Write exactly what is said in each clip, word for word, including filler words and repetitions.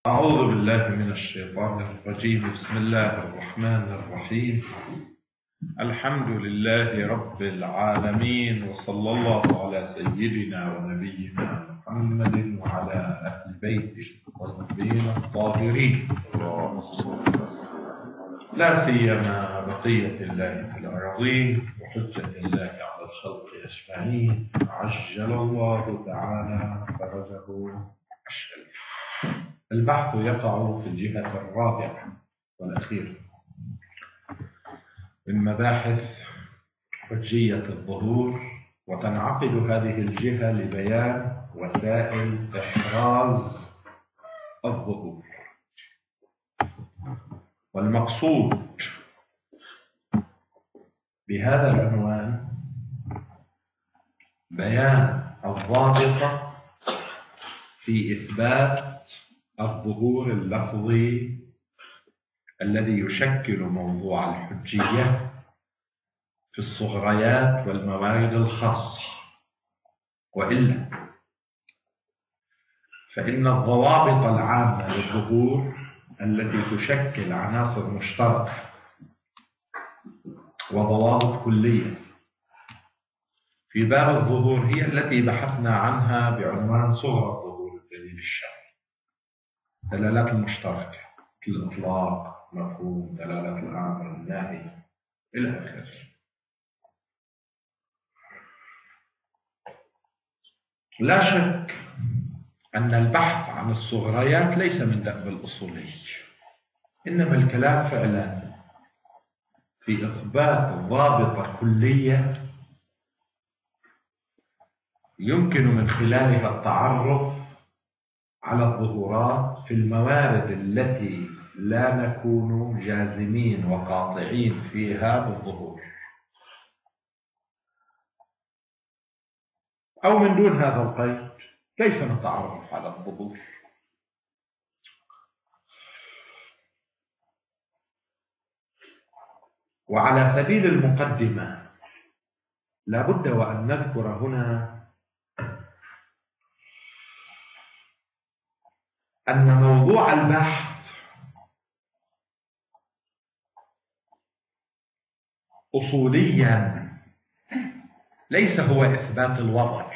أعوذ بالله من الشيطان الرجيم. بسم الله الرحمن الرحيم. الحمد لله رب العالمين، وصلى الله على سيدنا ونبينا محمد وعلى أهل بيته الطيبين الطاهرين، لا سيما بقية الله في الأراضين وحجة الله على الخلق أجمعين، عجل الله تعالى فرجه الشريف. البحث يقع في الجهة الرابعة والأخيرة من مباحث حجية الظهور، وتنعقد هذه الجهة لبيان وسائل إحراز الظهور. والمقصود بهذا العنوان بيان الضابط في إثبات الظهور اللفظي الذي يشكل موضوع الحجية في الصغريات والموارد الخاصة، وإلا فإن الضوابط العامة للظهور التي تشكل عناصر مشتركة وضوابط كلية في باب الظهور هي التي بحثنا عنها بعنوان صغرى الظهور الدليل الشرعي. دلالات المشتركة، الإطلاق، مفهوم، دلالة الأمر، النهي، إلى آخره. لا شك أن البحث عن الصغريات ليس من دأب الأصولي، إنما الكلام فعلا في إثبات ضابطة كلية يمكن من خلالها التعرف على الظهورات في الموارد التي لا نكون جازمين وقاطعين فيها بالظهور، أو من دون هذا القيد كيف نتعرف على الظهور؟ وعلى سبيل المقدمة لا بد وأن نذكر هنا أن موضوع البحث أصوليا ليس هو إثبات الوضع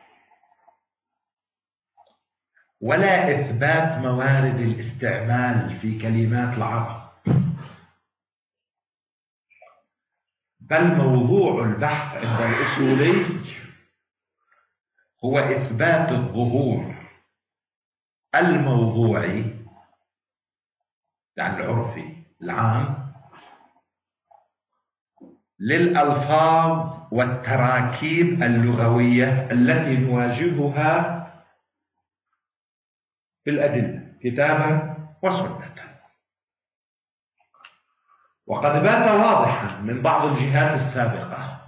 ولا إثبات موارد الاستعمال في كلمات العرب، بل موضوع البحث عند الأصولي هو إثبات الظهور الموضوعي، يعني العرفي العام، للألفاظ والتراكيب اللغوية التي نواجهها في الأدلة كتابا وسنة. وقد بات واضحا من بعض الجهات السابقة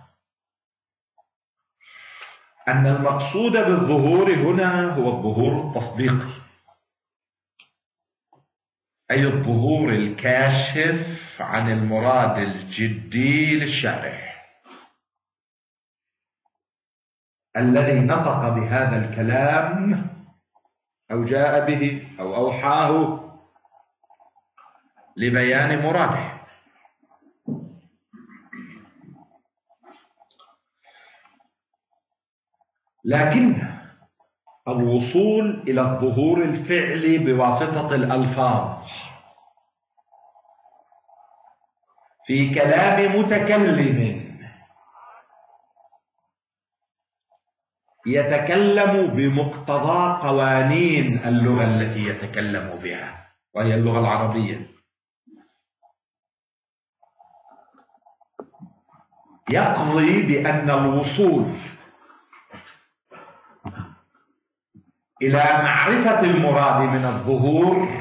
أن المقصود بالظهور هنا هو الظهور التصديقي، أي الظهور الكاشف عن المراد الجدي للشارح الذي نطق بهذا الكلام أو جاء به أو أوحاه لبيان مراده. لكن الوصول إلى الظهور الفعلي بواسطة الألفاظ في كلام متكلم يتكلم بمقتضى قوانين اللغة التي يتكلم بها، وهي اللغة العربية، يقضي بأن الوصول إلى معرفة المراد من الظهور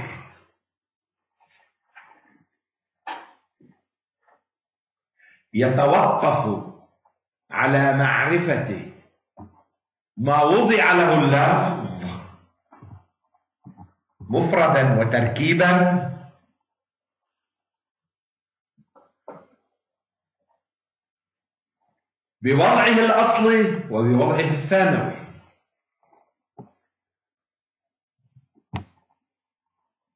يتوقف على معرفة ما وضع له اللفظ مفردا وتركيبا بوضعه الأصلي وبوضعه الثانوي.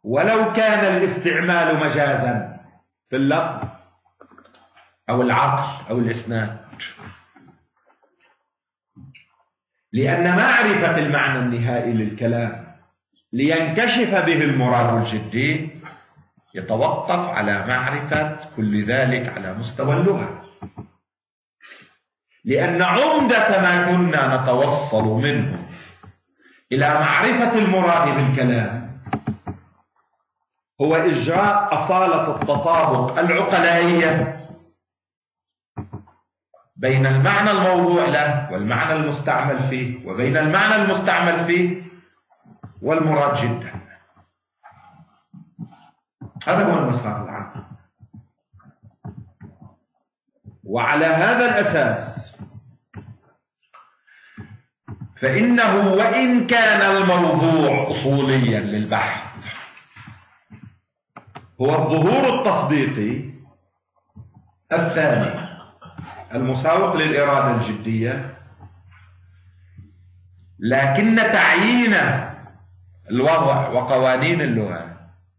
ولو كان الاستعمال مجازا في اللفظ أو العقل أو الإسناد، لأن معرفة المعنى النهائي للكلام لينكشف به المراد الجدي يتوقف على معرفة كل ذلك على مستوى اللغة، لأن عمدة ما كنا نتوصل منه إلى معرفة المراد بالكلام هو إجراء أصالة التطابق العقلائية بين المعنى الموضوع له والمعنى المستعمل فيه، وبين المعنى المستعمل فيه والمراد جدا. هذا هو المسار العام. وعلى هذا الأساس فإنه وإن كان الموضوع أصوليا للبحث هو الظهور التصديقي الثاني المساوق للإرادة الجدية، لكن تعيين الوضع وقوانين اللغة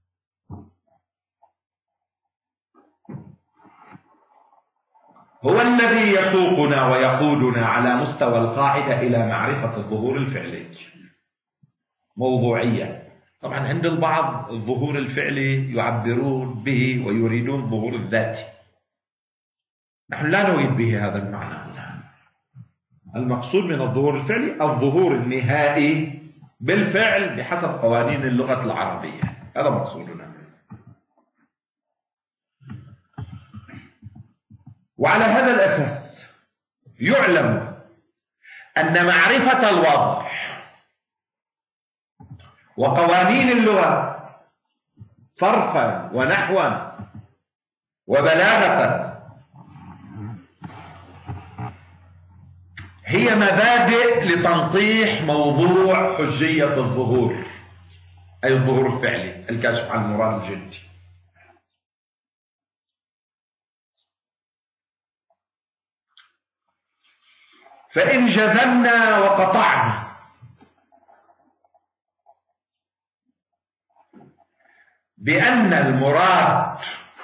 هو الذي يسوقنا ويقودنا على مستوى القاعدة إلى معرفة الظهور الفعلي موضوعيا. طبعا عند البعض الظهور الفعلي يعبرون به ويريدون الظهور الذاتي، نحن لا نريد به هذا المعنى. المقصود من الظهور الفعلي الظهور النهائي بالفعل بحسب قوانين اللغة العربية، هذا مقصودنا. وعلى هذا الأساس يعلم أن معرفة الوضع وقوانين اللغة صرفا ونحوا وبلاغة هي مبادئ لتنطيح موضوع حجية الظهور، أي الظهور الفعلي الكاشف عن المراد الجدي. فإن جزمنا وقطعنا بأن المراد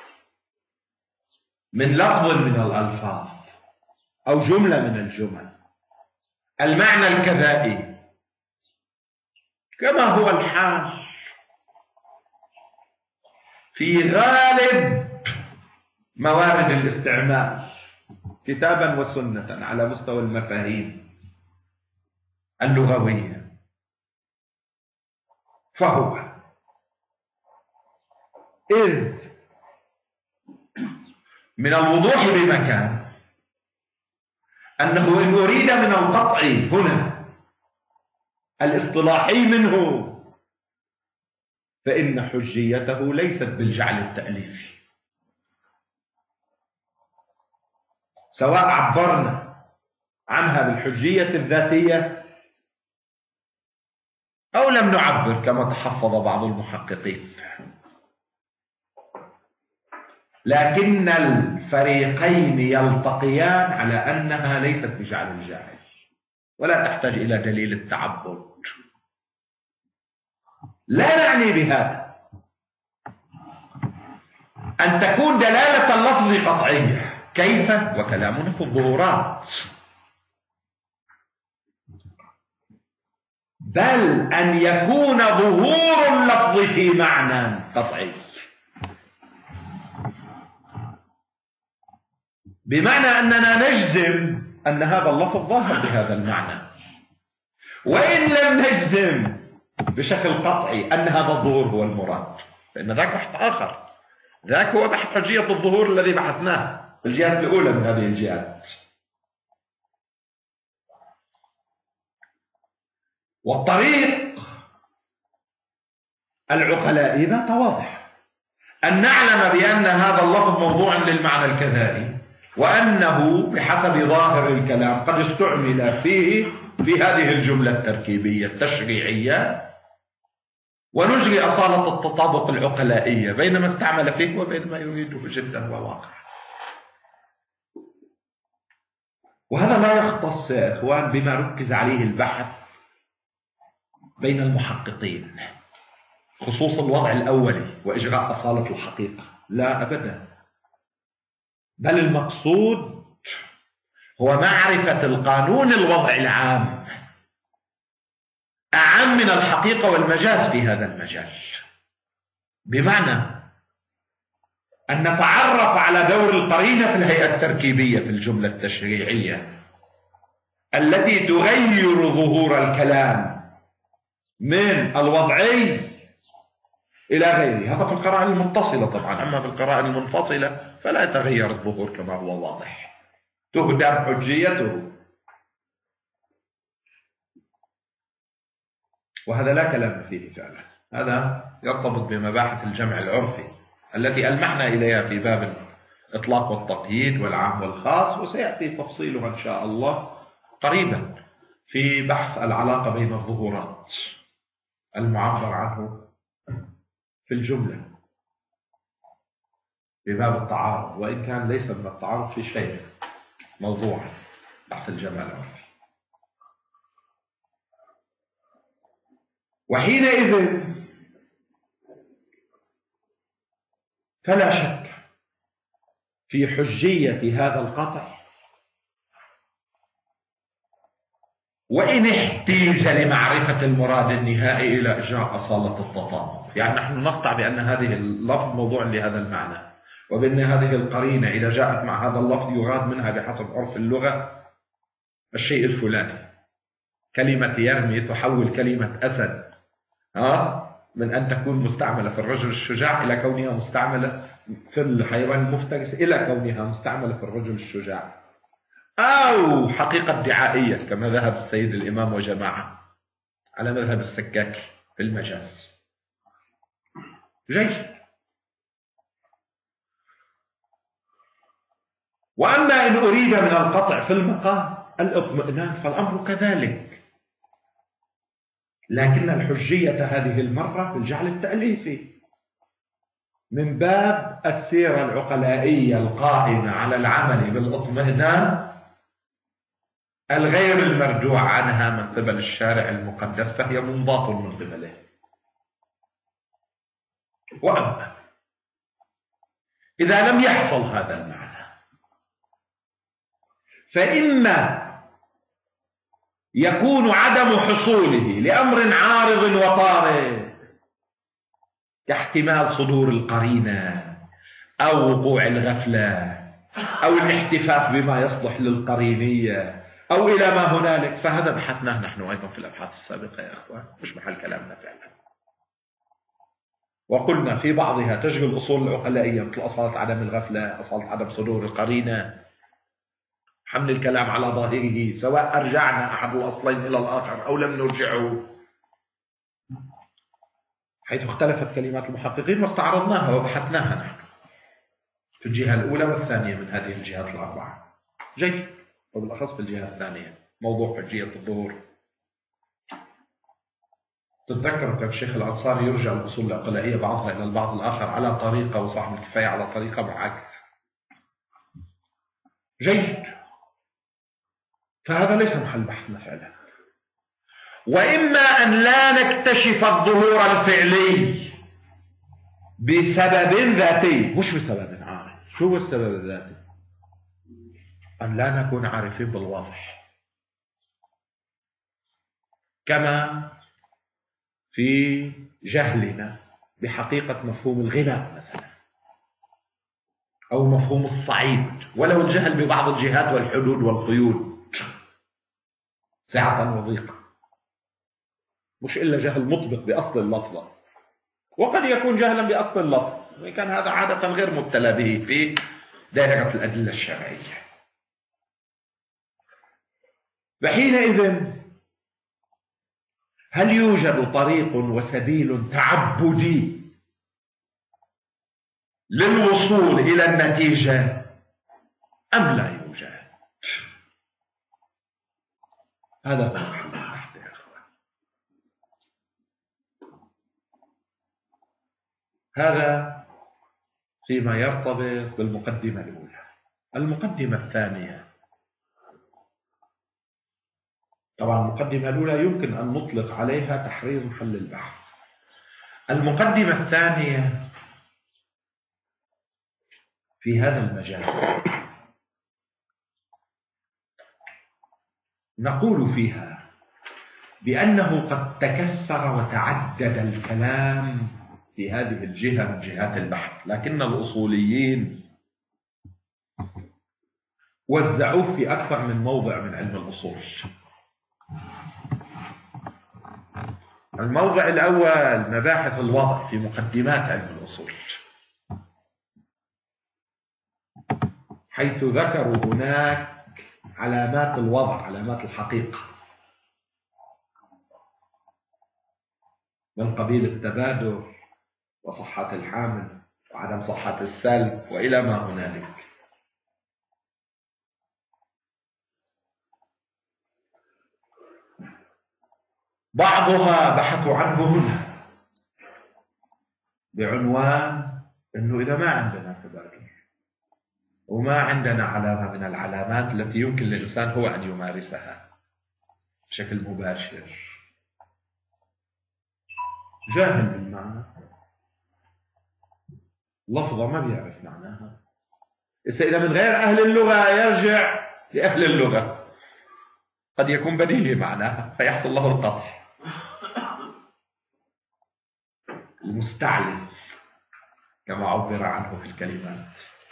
من لفظ من الألفاظ أو جملة من الجمل المعنى الكذائي كما هو الحال في غالب موارد الاستعمال كتابا وسنة على مستوى المفاهيم اللغوية، فهو إذ من الوضوح بمكان أنه إن أريد من القطع هنا الاصطلاحي منه فإن حجيته ليست بالجعل التأليفي، سواء عبرنا عنها بالحجية الذاتية أو لم نعبر كما تحفظ بعض المحققين، لكن الفريقين يلتقيان على أنها ليست بجعل الجاهل ولا تحتاج إلى دليل التعبد. لا نعني بهذا أن تكون دلالة اللفظ قطعية، كيف؟ وكلامنا في الظهورات، بل أن يكون ظهور اللفظ في معنى قطعي، بمعنى أننا نجزم أن هذا اللفظ ظاهر بهذا المعنى، وإن لم نجزم بشكل قطعي أن هذا الظهور هو المراد فإن ذاك بحث آخر، ذاك هو بحث حجية الظهور الذي بحثناه في الجهات الأولى من هذه الجهات. والطريق العقلاء ذات واضح أن نعلم بأن هذا اللفظ موضوع للمعنى الكذائي، وأنه بحسب ظاهر الكلام قد استعمل فيه في هذه الجملة التركيبية التشريعية، ونجري أصالة التطابق العقلائية بين ما استعمل فيه وبين ما يريده جدا وواقع. وهذا لا يختص يا إخوان بما ركز عليه البحث بين المحققين، خصوص الوضع الأولي وإجراء أصالة الحقيقة، لا أبدا، بل المقصود هو معرفة القانون الوضع العام أعم من الحقيقة والمجاز في هذا المجال، بمعنى أن نتعرف على دور القرينة في الهيئة التركيبية في الجملة التشريعية التي تغير ظهور الكلام من الوضعي إلى غيره. هذا في القرائن المتصلة طبعا، أما في القرائن المنفصلة فلا يتغير الظهور كما هو واضح، تهدر حجيته، وهذا لا كلام فيه فعلا. هذا يرتبط بمباحث الجمع العرفي التي ألمحنا إليها في باب الإطلاق والتقييد والعام والخاص، وسيأتي تفصيلها إن شاء الله قريبا في بحث العلاقة بين الظهورات المعبر عنه في الجملة في باب التعارض، وإن كان ليس من التعارض في شيء موضوع بحث الجمع العرفي. وحينئذ فلا شك في حجية هذا القطع، وإن احتيج لمعرفة المراد النهائي إلى إجراء أصالة التطابق. يعني نحن نقطع بأن هذه اللفظ موضوع لهذا المعنى، وبأن هذه القرينة إذا جاءت مع هذا اللفظ يراد منها بحسب عرف اللغة الشيء الفلاني. كلمة يرمي تحول كلمة أسد ها من أن تكون مستعملة في الرجل الشجاع إلى كونها مستعملة في الحيوان المفترس إلى كونها مستعملة في الرجل الشجاع، أو حقيقة دعائية كما ذهب السيد الإمام وجماعة على مذهب السكاكي في المجاز. جيد. وأما إن أريد من القطع في المقام الاطمئنان فالأمر كذلك، لكن الحجية هذه المرة في الجعل التأليفي من باب السيرة العقلائية القائمة على العمل بالاطمئنان الغير المرجوع عنها من قبل الشارع المقدس، فهي منضاط من قبله. وأما إذا لم يحصل هذا المعنى فإما يكون عدم حصوله لأمر عارض وطارئ كاحتمال صدور القرينة أو وقوع الغفلة أو الاحتفاف بما يصلح للقرينية أو إلى ما هنالك، فهذا بحثناه نحن أيضا في الأبحاث السابقة يا أخوان، مش محل كلامنا فعلا. وقلنا في بعضها تجري الأصول العقلائية مثل أصالة عدم الغفلة، أصالة عدم صدور القرينة، حمل الكلام على ظاهره سواء أرجعنا أحد الأصلين إلى الآخر أو لم نرجعه، حيث اختلفت كلمات المحققين واستعرضناها وبحثناها نحن في الجهة الأولى والثانية من هذه الجهات الأربعة. جيد. وبالأخص في الجهة الثانية موضوع حجية الظهور. تتذكر كان الشيخ الأنصاري يرجع الأصول العقلائية بعضها إلى البعض الآخر على طريقة وصاحب الكفاية على طريقة معاكسة. جيد. فهذا ليس محل بحثنا فعلا. وإما أن لا نكتشف الظهور الفعلي بسبب ذاتي، مش بسبب عارف. شو السبب الذاتي؟ أن لا نكون عارفين بالواضح، كما في جهلنا بحقيقة مفهوم الغناء مثلا أو مفهوم الصعيد، ولو الجهل ببعض الجهات والحدود والقيود سعة وضيقة، مش إلا جهل مطبق بأصل اللفظة، وقد يكون جهلا بأصل اللفظ وإن كان هذا عادة غير مبتلى به في دائرة الأدلة الشرعية. فحينئذ هل يوجد طريق وسبيل تعبدي للوصول إلى النتيجة أم لا يوجد؟ هذا هو محل البحث يا أخوان. هذا فيما يرتبط بالمقدمة الأولى. المقدمة الثانية، طبعا المقدمة الأولى يمكن أن نطلق عليها تحرير محل البحث. المقدمة الثانية في هذا المجال نقول فيها بأنه قد تكسر وتعدد الكلام في هذه الجهة من جهات البحث، لكن الأصوليين وزعوه في أكثر من موضع من علم الأصول. الموضع الأول مباحث الوضع في مقدمات علم الأصول، حيث ذكروا هناك علامات الوضع، علامات الحقيقة، من قبيل التبادر وصحة الحامل وعدم صحة السلب وإلى ما هنالك. بعضها بحثوا عنه هنا بعنوان أنه إذا ما عندنا تبادل وما عندنا علامة من العلامات التي يمكن للإنسان هو أن يمارسها بشكل مباشر، جاهل بالمعنى، لفظة ما بيعرف معناها، إذا من غير أهل اللغة يرجع لأهل اللغة، قد يكون بديهي معناها فيحصل له القطع. المستعلم كما عبر عنه في الكلمات.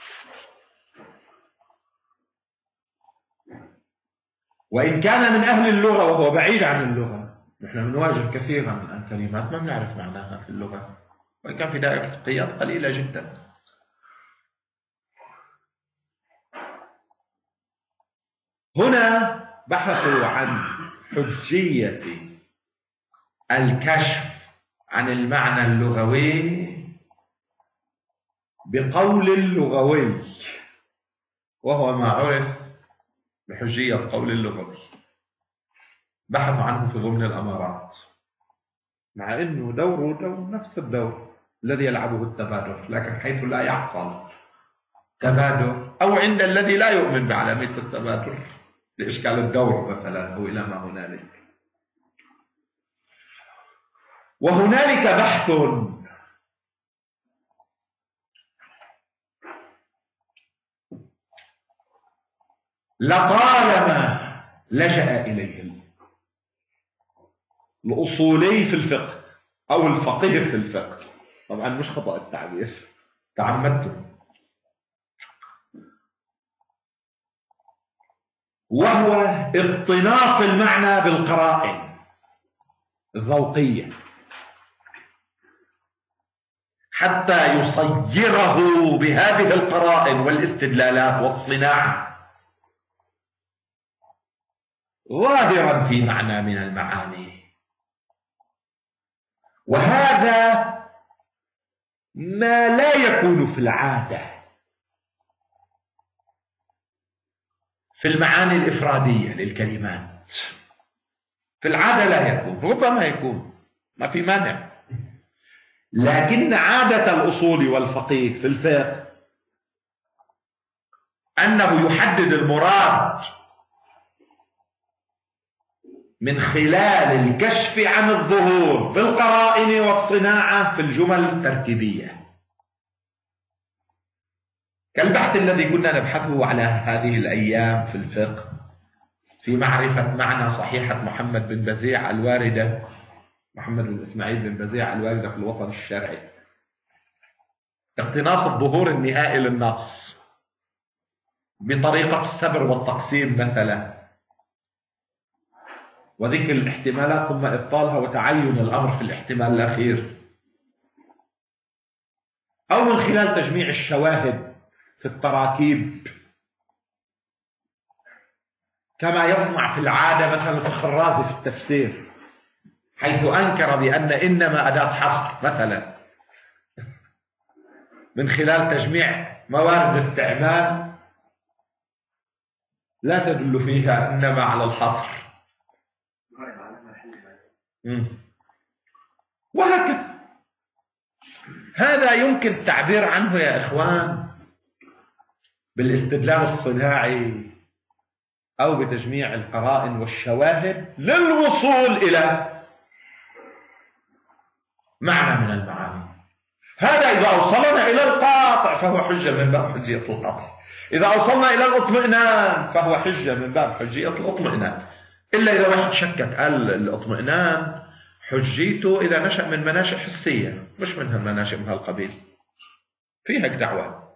وإن كان من أهل اللغة وهو بعيد عن اللغة، نحن بنواجه كثيرا من كلمات ما بنعرف معناها في اللغة، وإن كان في دائرة الفقهيات قليلة جدا. هنا بحثوا عن حجية الكشف عن المعنى اللغوي بقول اللغوي، وهو ما عرف بحجية القول اللغوي، بحثوا عنه في ضمن الأمارات، مع أنه دوره دور نفس الدور الذي يلعبه التبادر، لكن حيث لا يحصل تبادر أو عند الذي لا يؤمن بعلامة التبادر لإشكال الدور مثلا أو إلى ما هنالك. وهنالك بحث لطالما لجأ إليه الأصولي في الفقه أو الفقيه في الفقه، طبعا مش خطأ التعبير، تعمدته، وهو اقتناص المعنى بالقرائن الذوقية حتى يصيره بهذه القرائن والاستدلالات والصناعة ظاهرا في معنى من المعاني. وهذا ما لا يكون في العادة في المعاني الإفرادية للكلمات، في العادة لا يكون، ربما يكون، ما في مانع، لكن عادة الأصول والفقيه في الفقه أنه يحدد المراد من خلال الكشف عن الظهور بالقرائن والصناعة في الجمل التركيبية، كالبحث الذي كنا نبحثه على هذه الأيام في الفقه في معرفة معنى صحيحة محمد بن بزيع الواردة، محمد بن إسماعيل بن بزيع الواردة في الوطن الشرعي، اقتناص الظهور النهائي للنص بطريقة السبر والتقسيم مثلا، وذكر الاحتمالات ثم إبطالها وتعين الأمر في الاحتمال الأخير، أو من خلال تجميع الشواهد في التراكيب كما يصنع في العادة مثلا في الخرازي في التفسير، حيث أنكر بأن إنما أداة حصر مثلا من خلال تجميع موارد الاستعمال لا تدل فيها إنما على الحصر، وهكذا. هذا يمكن التعبير عنه يا إخوان بالاستدلال الصناعي أو بتجميع القرائن والشواهد للوصول إلى معنى من المعاني. هذا إذا أوصلنا إلى القاطع فهو حجة من باب حجية القطع، إذا أوصلنا إلى الاطمئنان فهو حجة من باب حجية الاطمئنان. إلا إذا واحد شكك قال الاطمئنان حجيته إذا نشأ من مناشئ حسية مش من هالمناشئ من هالقبيل، في هيك دعوة.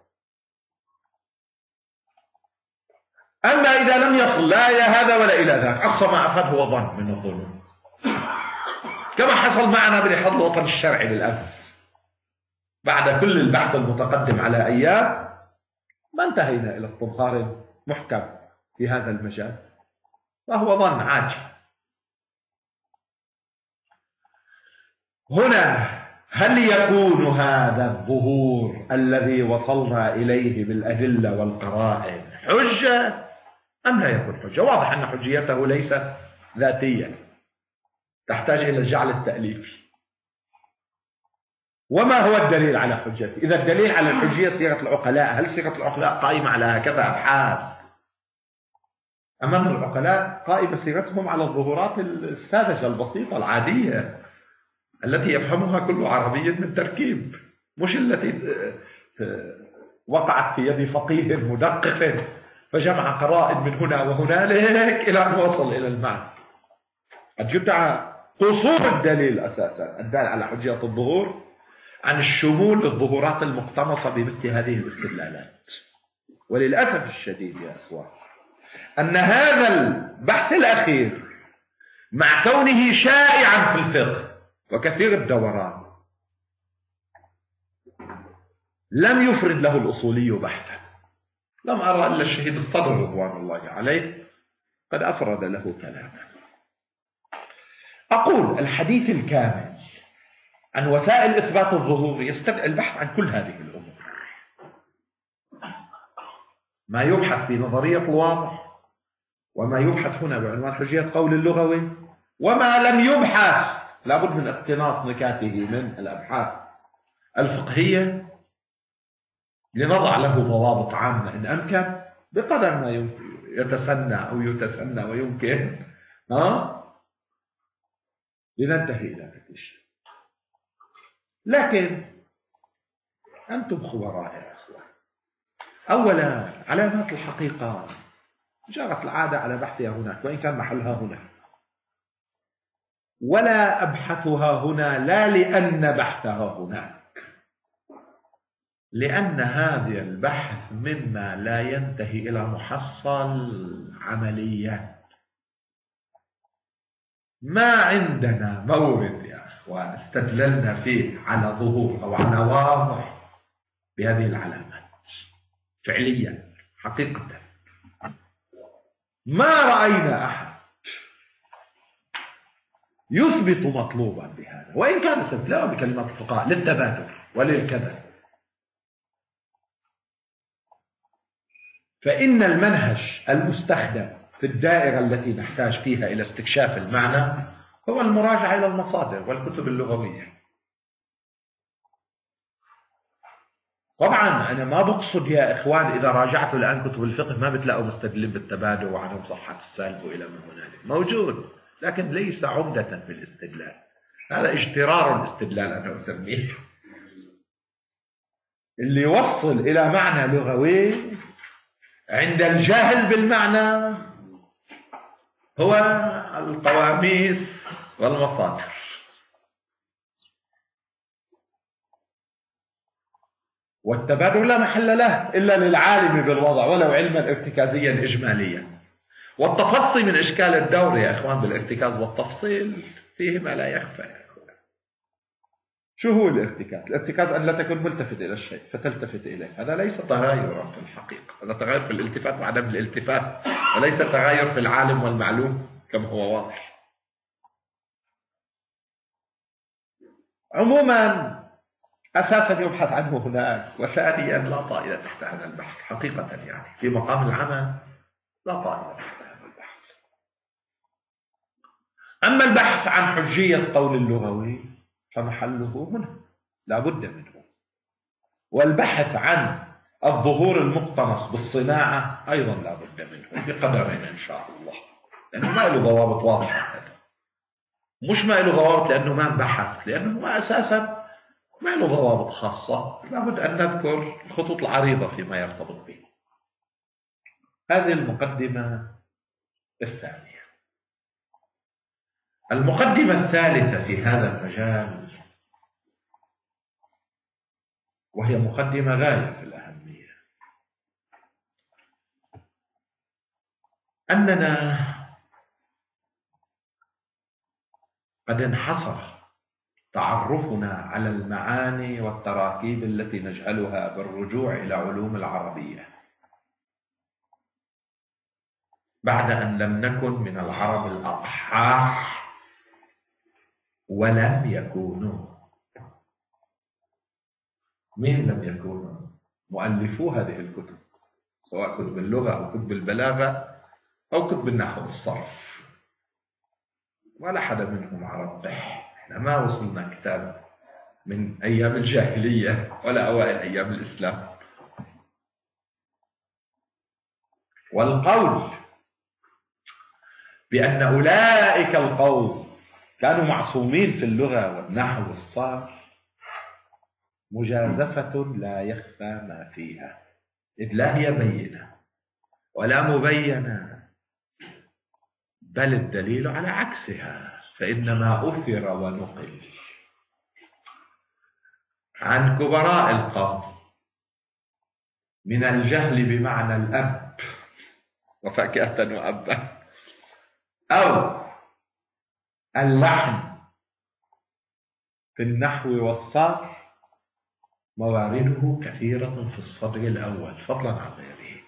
أما إذا لم يصل لا إلى هذا ولا إلى ذاك، أقصى ما أفاد هو ظن من الظنون، كما حصل معنا بلحظ الوطن الشرعي بالأمس. بعد كل البحث المتقدم على أيام ما انتهينا إلى استظهار محكم في هذا المجال، وهو ظن عاجل. هنا هل يكون هذا الظهور الذي وصلنا إليه بالأدلة والقرائن حجة أم لا يكون حجة؟ واضح أن حجيته ليست ذاتية، تحتاج إلى الجعل التأليفي. وما هو الدليل على حجته؟ إذا الدليل على الحجية صيغة العقلاء، هل صيغة العقلاء قائمة على هكذا أبحاث؟ أمام العقلاء قائمة صيغتهم على الظهورات الساذجة البسيطة العادية التي يفهمها كل عربي من تركيب، مش التي وقعت في يد فقيه مدقق فجمع قرائن من هنا وهنالك إلى أن وصل إلى المعنى. قد يدعى قصور الدليل أساسا الدال على حجية الظهور عن الشمول للظهورات المقتنصة بمثل هذه الاستدلالات. وللأسف الشديد يا أخوان أن هذا البحث الأخير مع كونه شائعا في الفقه وكثير الدوران لم يفرد له الأصولي بحثا. لم أرى إلا الشهيد الصدر رضوان الله عليه قد أفرد له كلاما. أقول الحديث الكامل عن وسائل إثبات الظهور يستدعي البحث عن كل هذه الأمور، ما يبحث في نظرية الواضح، وما يبحث هنا بعنوان حجية قول اللغوي، وما لم يبحث لابد من اقتناص نكاته من الأبحاث الفقهية لنضع له ضوابط عامة إن أمكن بقدر ما يتسنى أو يتسنى ويمكن ها لننتهي إلى نتيجة. لكن أنتم خبراء يا أخوان. أولا علامات الحقيقة جرت العادة على بحثها هناك وإن كان محلها هنا، ولا أبحثها هنا لا لأن بحثها هناك، لأن هذا البحث مما لا ينتهي إلى محصل عمليا. ما عندنا مورد يا أخوان استدللنا فيه على ظهور أو على واضح بهذه العلامات فعليا حقيقة. ما رأينا أحد يثبت مطلوبا بهذا، وإن كان استدلاله بكلمات الفقهاء للتبادر وللكذا. فإن المنهج المستخدم في الدائرة التي نحتاج فيها إلى استكشاف المعنى هو المراجعة إلى المصادر والكتب اللغوية. طبعا أنا ما بقصد يا إخوان إذا راجعتوا الآن كتب الفقه ما بتلاقوا مستدلين بالتبادل وعدم صحة السلب وإلى ما هنالك، موجود لكن ليس عمدة في الاستدلال. هذا اجترار الاستدلال أنا أسميه، اللي يوصل إلى معنى لغوي عند الجاهل بالمعنى هو القواميس والمصادر. والتبادل لا محل له إلا للعالم بالوضع ولو علما ارتكازيا إجماليا. والتفصي من إشكال الدور يا إخوان بالارتكاز والتفصيل فيه ما لا يخفى يا إخوان. شو هو الارتكاز؟ الارتكاز أن لا تكون ملتفت إلى الشيء فتلتفت إليه، هذا ليس تغايرا في الحقيقة، هذا تغاير في الالتفات وعدم الالتفات، وليس تغاير في العالم والمعلوم كما هو واضح. عموما أساسا يبحث عنه هناك، وثانيا لا طائل تحت هذا البحث حقيقة، يعني في مقام العمل لا طائل تحت هذا البحث. أما البحث عن حجية قول اللغوي فمحله هنا لا بد منه، والبحث عن الظهور المقتنص بالصناعة أيضا لا بد منه بقدرين إن شاء الله، لأنه ما له ضوابط واضحة. مش ما له ضوابط لأنه ما بحث، لأنه هو أساسا ما له ضوابط خاصة، لابد أن نذكر الخطوط العريضة فيما يرتبط به. هذه المقدمة الثانية. المقدمة الثالثة في هذا المجال، وهي مقدمة غاية في الأهمية، أننا قد انحصر تعرفنا على المعاني والتراكيب التي نجهلها بالرجوع إلى علوم العربية بعد أن لم نكن من العرب الأقحاح ولم يكونوا. من لم يكونوا؟ مؤلفو هذه الكتب، سواء كتب اللغة أو كتب البلاغة أو كتب النحو والصرف، ولا حدا منهم عرب بح. احنا ما وصلنا كتاب من أيام الجاهلية ولا أوائل أيام الإسلام. والقول بأن أولئك القوم كانوا معصومين في اللغة والنحو والصرف مجازفة لا يخفى ما فيها، إذ لا هي بينة ولا مبينة، بل الدليل على عكسها. فإنما أثر ونقل عن كبراء القوم من الجهل بمعنى الأب وفاكهة وأبا، أو اللحن في النحو والصرف، موارده كثيرة في الصدر الأول فضلا عن غيره.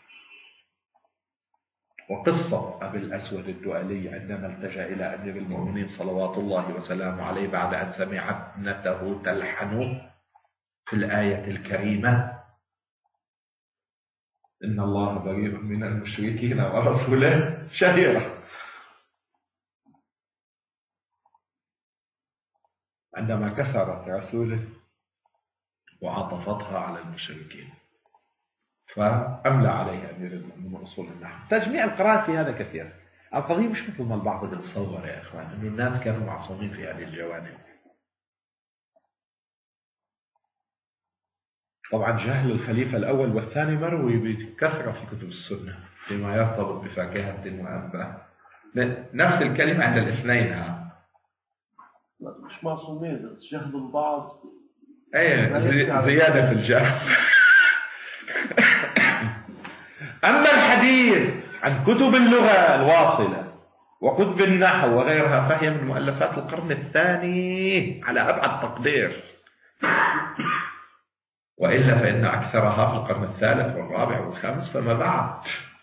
وقصة أبي الأسود الدؤلي عندما التجأ إلى أمير المؤمنين صلوات الله وسلامه عليه بعد أن سمع ابنته تلحن في الآية الكريمة إن الله بريء من المشركين ورسوله شهيرة، عندما كسرت رسوله وعطفتها على المشركين، فأملى عليه أمير المؤمنين أصول النحو. تجميع القراءات في هذا كثير. القضية مش مثل ما البعض بيتصور يا إخوان أن الناس كانوا معصومين في هذه الجوانب. طبعا جهل الخليفة الأول والثاني مروي بكثرة في كتب السنة فيما يرتبط بفاكهة وأبا، نفس الكلمة عند الاثنين. مش معصومين، بس جهل البعض ايه زيادة في الجهل. أما الحديث عن كتب اللغة الواصلة وكتب النحو وغيرها فهي من مؤلفات القرن الثاني على أبعد تقدير، وإلا فإن أكثرها في القرن الثالث والرابع والخامس فما بعد.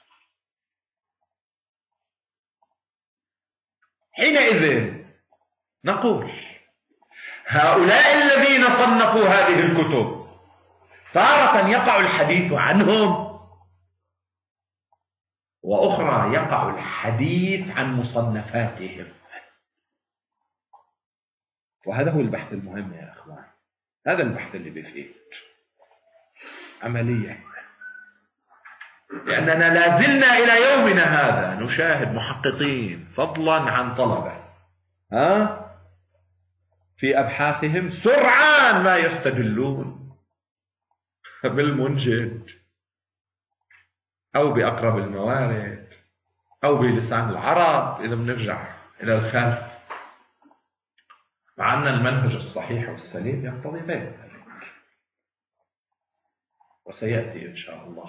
حينئذ نقول هؤلاء الذين صنفوا هذه الكتب تارة يقع الحديث عنهم، وأخرى يقع الحديث عن مصنفاتهم. وهذا هو البحث المهم يا أخوان، هذا البحث اللي بيفيد عمليا، لأننا لازلنا إلى يومنا هذا نشاهد محققين فضلا عن طلبة ها في أبحاثهم سرعان ما يستدلون بالمنجد أو بأقرب الموارد أو بلسان العرب إذا بنرجع إلى الخلف، مع أن المنهج الصحيح والسليم يقتضي ذلك، وسيأتي إن شاء الله.